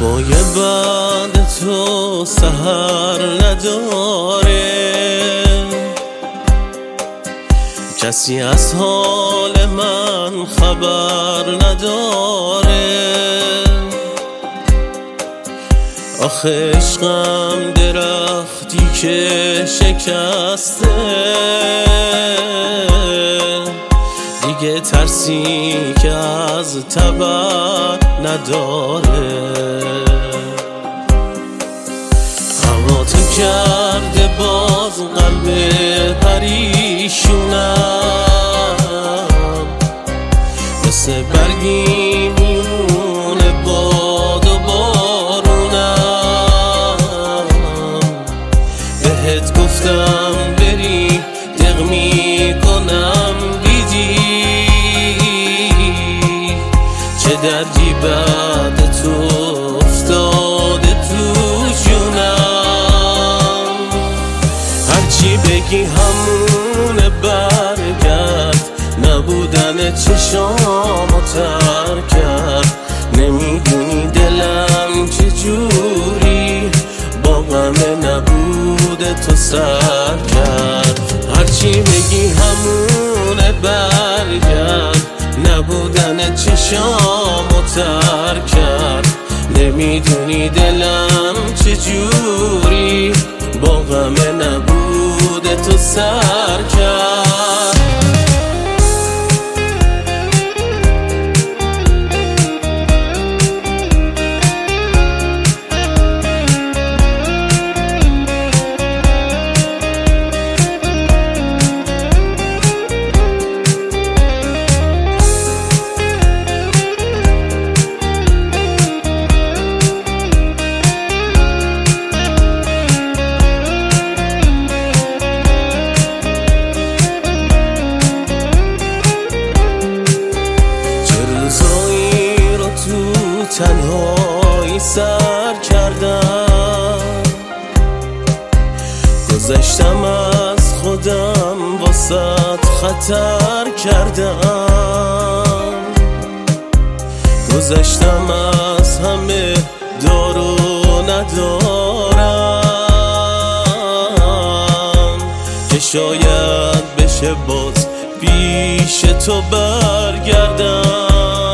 هوای بعد تو سحر نداره، کسی از حال من خبر نداره. آخه عشقم درختی که شکسته، دیگه ترسی که از تبر نداره. هوا تو کرده باز قلب پریشونم، مثل برگی میمونه باد و بارونم. بهت گفتم بری دق میکنم، دیدی چه دردی بعد تو افتاده تو جونم. هرچی بگی همونه برگرد، نبودن چشامو تر کرد. نمیدونی دلم چجوری با غم نبود تو سر کرد. هرچی بگی همونه برگرد، نبودن چشامو تر کرد. نمیدونی دلم چجوری با غم نبود تو سر کرد. تنهایی سر کردم، گذشتم از خودم واسط خطر کردم. گذشتم از همه دارو ندارم، که شاید بشه باز پیش تو برگردم.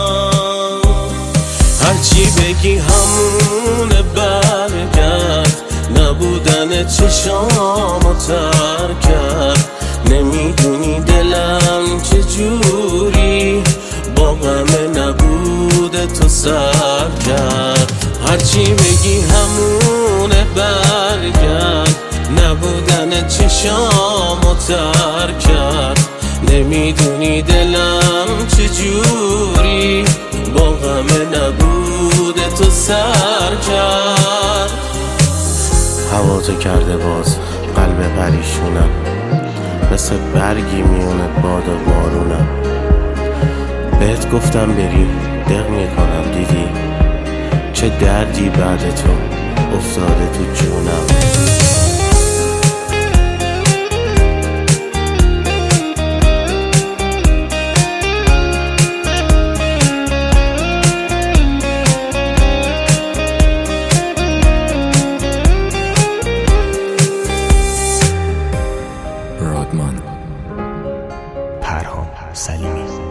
هرچی بگی همونه برگرد، نبودن چشامو تر کرد. نمیدونی دلم چجوری با غم نبود تو سر کرد. هرچی بگی همونه برگرد، نبودن چشامو تر کرد. نمیدونی دلم چجوری با غم نبود تو سر کرد. هوا تو کرده باز قلب پریشونم، مثل برگی میونه باد و بارونم. بهت گفتم بری دق میکنم، دیدی چه دردی بعد تو افتاده تو جونم. رادمان، پرهام سلیمی.